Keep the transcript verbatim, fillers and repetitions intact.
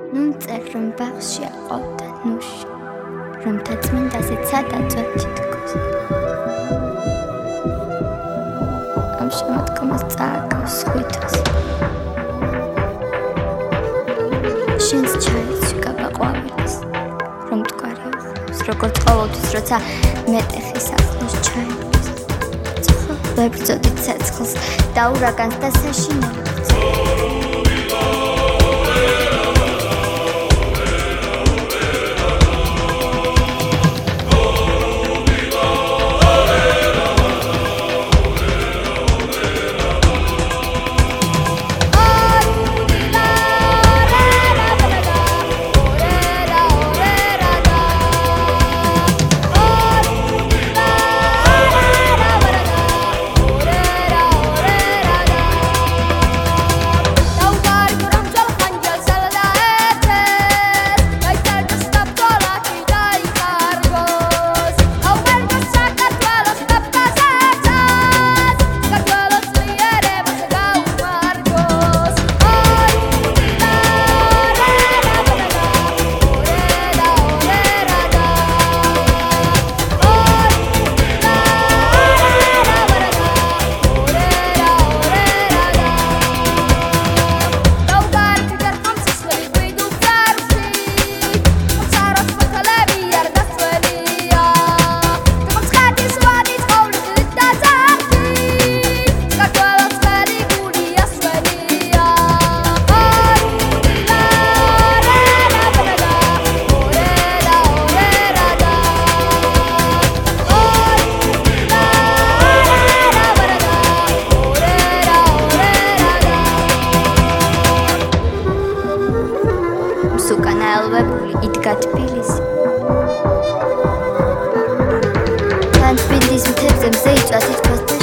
ნუ წერ რომ ბაღში აყავდა ნუში რომ თაცმინდაზე ცადაწვა თითქოს ამ შემოდგომას წააგავს ხვითას შენს ჩაიცი გაბაყვავილის რომ თქვარი ახლავს როგორც ყოველთვის როცა მეტეხის ახლოს ჩაივლის ცხო ვებრძოდით ცეცხლს და ურაგანს და საშინელს უკანაელვებული იდგა თბილისი თან თბილისის მთებზე მზე იწვა თითქოს